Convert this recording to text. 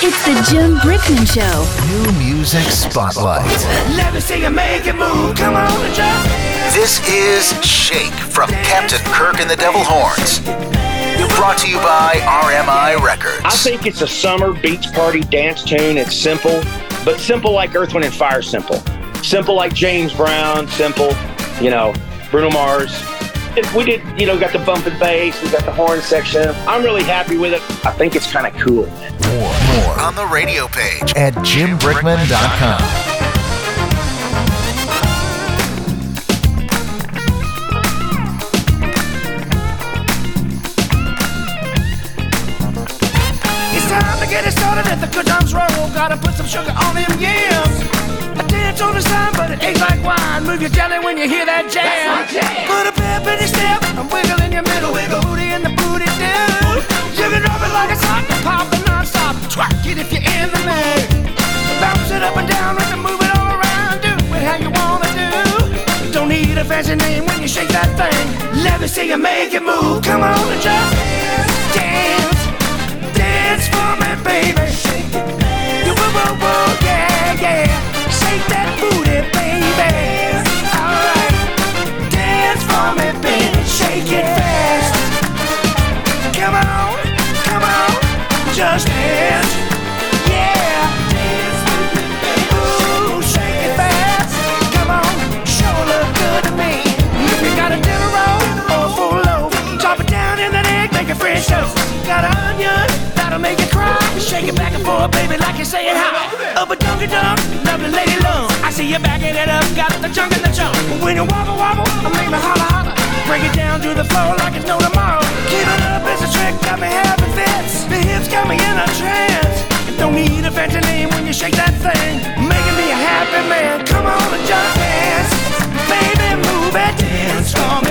It's the Jim Brickman Show. New Music Spotlight. Let me see you make it move. Come on and just dance. This is Shake from Captain Kirk and the Devil Horns. Brought to you by RMI Records. I think it's a summer beach party dance tune. It's simple, but simple like Earth, Wind & Fire simple. Simple like James Brown, simple, Bruno Mars. We did, got the bump and bass, we got the horn section. I'm really happy with it. I think it's kind of cool. More on the radio page at jimbrickman.com. Time to get it started, let the good times roll. Gotta put some sugar on them yams. A dance on the side, but it ain't like wine. Move your jelly when you hear that jam. Put a pep in your step, and wiggle in your middle. Wiggle booty in the booty do. You can drop it like a sock, pop it non-stop. Twerk it if you're in the mood. Bounce it up and down, and move it all around. Do it how you wanna do. Don't need a fancy name when you shake that thing. Let me see you make it move. Come on and just dance. Dance for me, baby. You woo, yeah. Shake that booty, baby. Alright. Dance for me, baby. Shake it fast. Come on. Just dance. Yeah. Dance with me, baby. Ooh, shake it fast. Come on. Sure look good to me. If you got a dinner roll or a full loaf, chop it down in that egg, make it French toast. Got an onion, that'll make you cry. Shake it back and forth, baby, like you're saying hi. Up a dunky dunk, lovely lady love. I see you backing it up, got the junk in the trunk. When you wobble, I make me holla. Break it down to the floor like it's no tomorrow. Keep it up, it's a trick, got me having fits. The hips got me in a trance. Don't need a fancy name when you shake that thing. Making me a happy man. Come on and just dance. Baby, move it, dance for me.